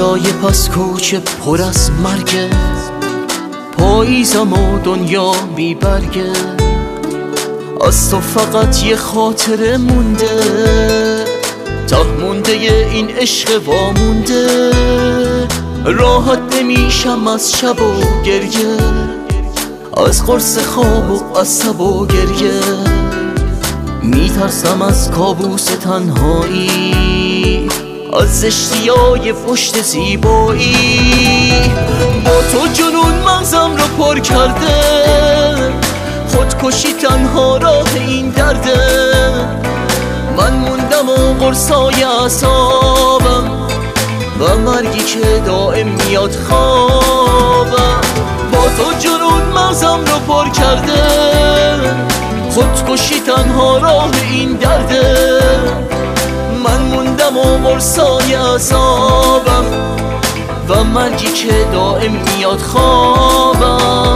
فضای پس کوچه پر از مرگه، پاییزم و دنیا بی برگه، از تو فقط یه خاطره مونده، ته مونده این عشق وامونده. راحت نمیشم از شب و گریه، از قرص خواب و از تب و گریه، میترسم از کابوس تنهایی، از زشتیای پشت زیبایی. با تو جنون مغزم رو پر کرده، خودکشی تنها راه این درده. من موندم و قرصای اعصابم و مرگی که دائم میاد خوابم. با تو جنون مغزم رو پر کرده، خودکشی تنها راه این درده. من موندم و قرصای اعصابم و مرگی که دائم میاد خوابم.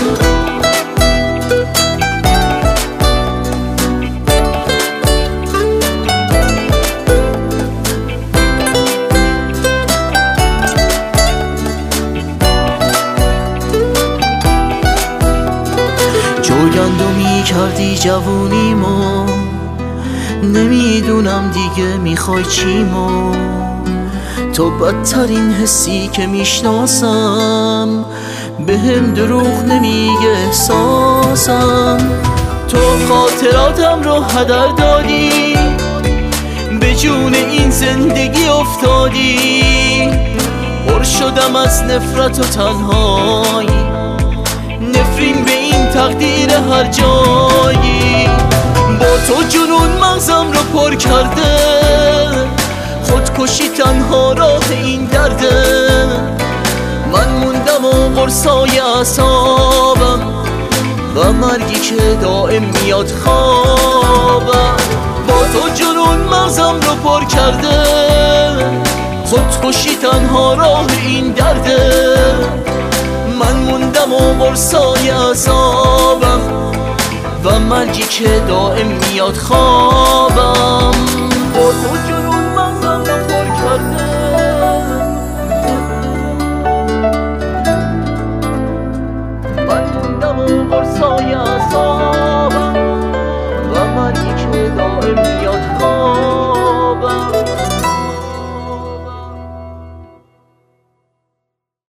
جوگندمی کردی جوونیمو، نمیدونم دیگه میخوای چیمو. تو بدترین حسی که میشناسم، بهم دروغ نمیگه احساسم. تو خاطراتم رو هدر دادی، به جون این زندگی افتادی. پر شدم از نفرت و تنهایی، نفرین به این تقدیر هر جایی. با تو جنون مغزم رو پر کرده، خودکشی تنها راه این درده. من موندم و قرصای اعصابم و مرگی که دائم میاد خوابم. با تو جنون مغزم رو پر کرده، خودکشی تنها راه این درده. من موندم و قرصای اعصابم و مرگی که دائم میاد خوابم. با تو